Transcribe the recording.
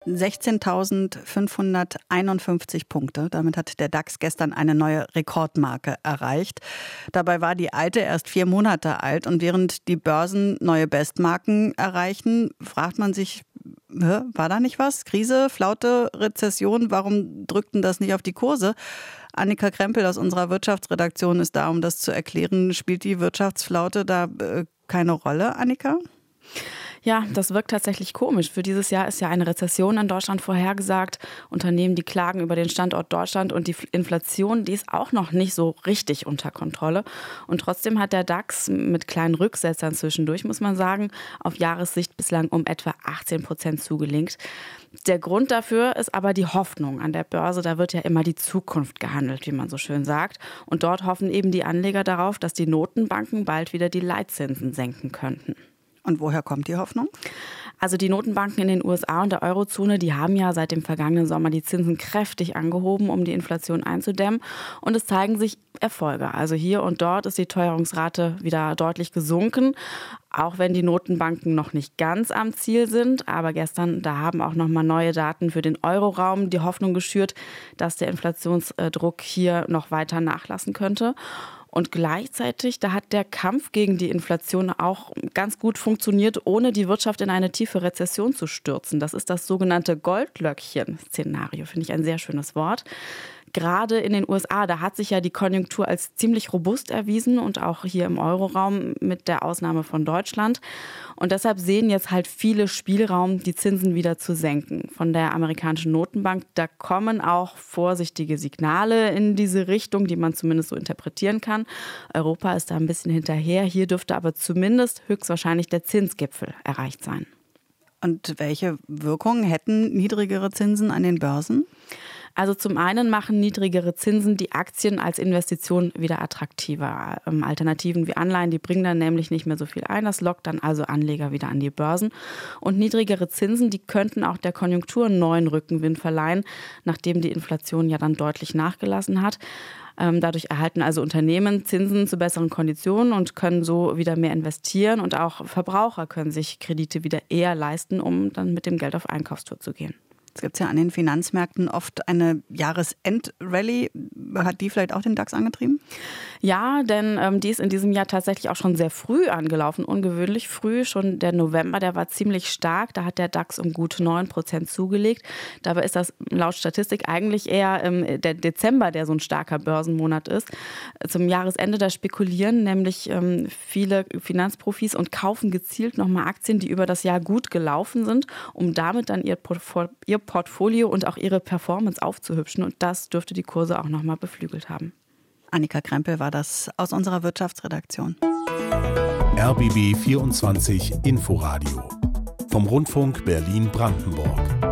16.551 Punkte. Damit hat der DAX gestern eine neue Rekordmarke erreicht. Dabei war die alte erst 4 Monate alt. Und während die Börsen neue Bestmarken erreichen, fragt man sich, war da nicht was? Krise, Flaute, Rezession? Warum drückten das nicht auf die Kurse? Annika Krempel aus unserer Wirtschaftsredaktion ist da, um das zu erklären. Spielt die Wirtschaftsflaute da keine Rolle, Annika? Ja, das wirkt tatsächlich komisch. Für dieses Jahr ist ja eine Rezession in Deutschland vorhergesagt. Unternehmen, die klagen über den Standort Deutschland und die Inflation, die ist auch noch nicht so richtig unter Kontrolle. Und trotzdem hat der DAX mit kleinen Rücksetzern zwischendurch, muss man sagen, auf Jahressicht bislang um etwa 18% zugelegt. Der Grund dafür ist aber die Hoffnung an der Börse. Da wird ja immer die Zukunft gehandelt, wie man so schön sagt. Und dort hoffen eben die Anleger darauf, dass die Notenbanken bald wieder die Leitzinsen senken könnten. Und woher kommt die Hoffnung? Also die Notenbanken in den USA und der Eurozone, die haben ja seit dem vergangenen Sommer die Zinsen kräftig angehoben, um die Inflation einzudämmen. Und es zeigen sich Erfolge. Also hier und dort ist die Teuerungsrate wieder deutlich gesunken, auch wenn die Notenbanken noch nicht ganz am Ziel sind. Aber gestern, da haben auch nochmal neue Daten für den Euroraum die Hoffnung geschürt, dass der Inflationsdruck hier noch weiter nachlassen könnte. Und gleichzeitig, da hat der Kampf gegen die Inflation auch ganz gut funktioniert, ohne die Wirtschaft in eine tiefe Rezession zu stürzen. Das ist das sogenannte Goldlöckchen-Szenario, finde ich ein sehr schönes Wort. Gerade in den USA, da hat sich ja die Konjunktur als ziemlich robust erwiesen und auch hier im Euroraum mit der Ausnahme von Deutschland. Und deshalb sehen jetzt halt viele Spielraum, die Zinsen wieder zu senken. Von der amerikanischen Notenbank, da kommen auch vorsichtige Signale in diese Richtung, die man zumindest so interpretieren kann. Europa ist da ein bisschen hinterher. Hier dürfte aber zumindest höchstwahrscheinlich der Zinsgipfel erreicht sein. Und welche Wirkung hätten niedrigere Zinsen an den Börsen? Also zum einen machen niedrigere Zinsen die Aktien als Investition wieder attraktiver. Alternativen wie Anleihen, die bringen dann nämlich nicht mehr so viel ein. Das lockt dann also Anleger wieder an die Börsen. Und niedrigere Zinsen, die könnten auch der Konjunktur einen neuen Rückenwind verleihen, nachdem die Inflation ja dann deutlich nachgelassen hat. Dadurch erhalten also Unternehmen Zinsen zu besseren Konditionen und können so wieder mehr investieren. Und auch Verbraucher können sich Kredite wieder eher leisten, um dann mit dem Geld auf Einkaufstour zu gehen. Es gibt ja an den Finanzmärkten oft eine Jahresend-Rallye. Hat die vielleicht auch den DAX angetrieben? Ja, denn die ist in diesem Jahr tatsächlich auch schon sehr früh angelaufen, ungewöhnlich früh. Schon der November, der war ziemlich stark. Da hat der DAX um gut 9% zugelegt. Dabei ist das laut Statistik eigentlich eher der Dezember, der so ein starker Börsenmonat ist. Zum Jahresende, da spekulieren nämlich viele Finanzprofis und kaufen gezielt nochmal Aktien, die über das Jahr gut gelaufen sind, um damit dann ihr Portfolio und auch ihre Performance aufzuhübschen. Und das dürfte die Kurse auch nochmal beflügelt haben. Annika Krempel war das aus unserer Wirtschaftsredaktion. RBB 24 Inforadio vom Rundfunk Berlin-Brandenburg.